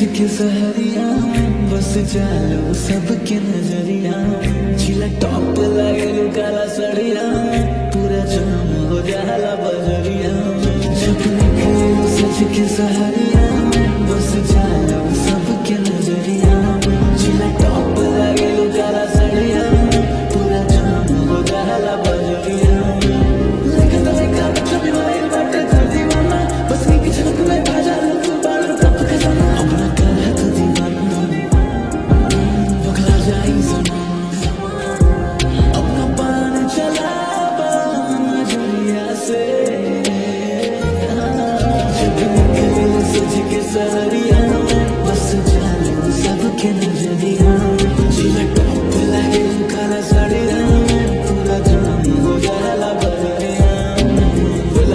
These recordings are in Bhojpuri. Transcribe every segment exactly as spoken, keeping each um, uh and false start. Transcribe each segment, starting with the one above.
के सहरिया बस चालो सबके नजरिया चिला टॉप लगे काला सड़िया पूरा जाम हो जाला बजरिया जब निकले सच के सहरिया बस चालो सबके नजरिया चिला टॉप लगे काला सड़िया पूरा जाम हो जाला बजरिया लेकिन लेका जब भाई बाटे कर दीवाना बस की झलक में भाजा तू बाल कप खजाना अपना कर है तो दीवाना बखला जाई ज़माना अपना पान चला नजरिया से जब निकले सज के सहरिया बस जालो सबके नजरिया जिला टॉप लगे काला साड़िया पूरा जाम हो जाला बजरिया बोला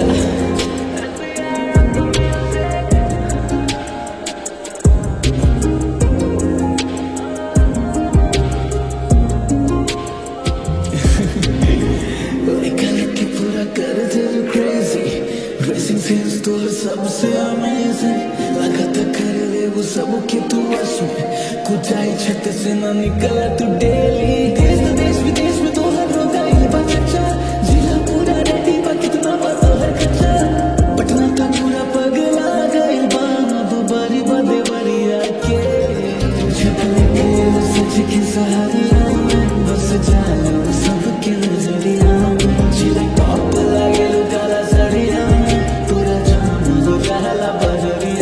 लेके पूरा कर दे जो crazy dressing sense तो सबसे amazing लगा था कर ले वो सब के तू वश में कुछ आई छत से ना निकला तू daily देश तो देश विदेश में तो हर रोगा ये बात अच्छा जिला पूरा रेडी बा कितना बता हर खच्चा पटना का पूरा पगला गई बाना तो बड़ी बदे बड़ी आके जब लेके सच के सहारिया बस जालो सबके नजरिया जिला टॉप लगे काला सड़िया पूरा जाम हो जाला बजरिया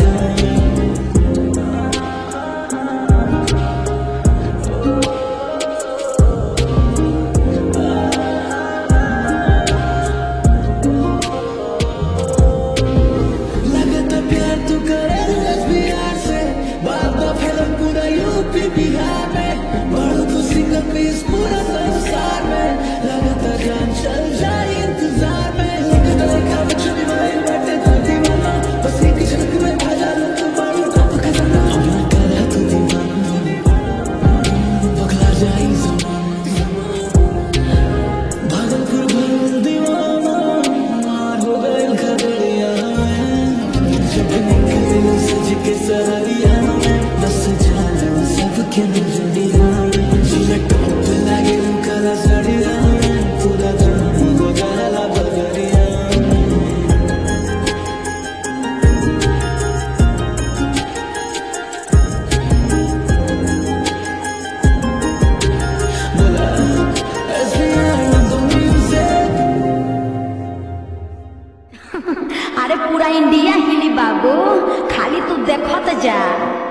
लगता प्यार तू करे बिहार से बात तो फैलन पूरा यूपी बिहार में बढ़ो तू सिंगल पीस पूरा संसार में लगता जान चल जाए इंतजार में लगता लेका बच्चों भी भाई बैठे कर दीवाना बस एक झलक में भाजा लो तू बाल कप खजाना अपना कर है तो दीवाना बखला जाई ज़माना भागलपुर भर दीवाना मार हो गए खगड़िया जब निकले सज के सहरिया बस जालो सबके नजरिया जिला टॉप लगे काला सड़िया पूरा जाम हो जाला बजरिया बोला S B I on the music अरे पूरा इंडिया हिली बाबू, खाली तू देखत जा।